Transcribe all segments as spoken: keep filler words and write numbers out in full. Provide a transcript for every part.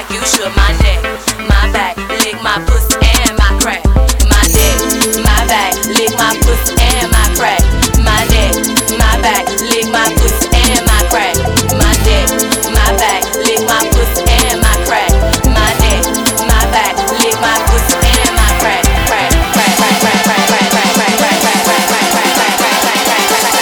like you should. My neck, my back, lick my pussy and my crack. My neck, my back, lick my pussy and my crack. My neck, my back, lick my pussy and my crack. My neck, my back, lick my pussy and my crack. My neck, my back, lick my pussy and my crack. Crack, crack, crack, crack, crack, crack, crack, crack, crack, crack, crack, crack, crack, crack, crack, crack, crack.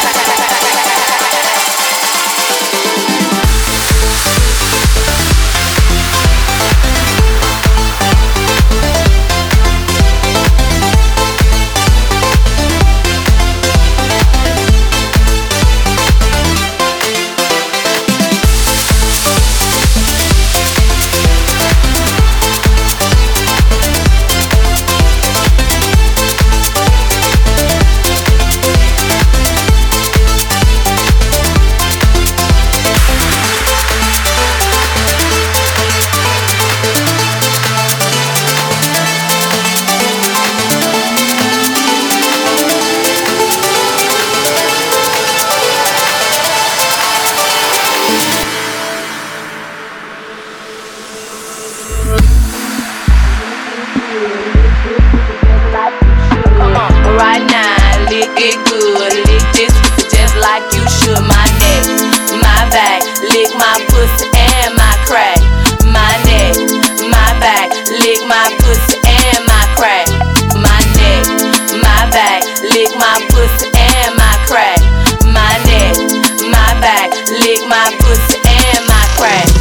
Right now, lick it good, lick this pussy just like you should. My neck, my back, lick my pussy and my crack. My neck, my back, lick my pussy and my crack. My neck, my back, lick my pussy and my crack. My neck, my back, lick my pussy and my crack.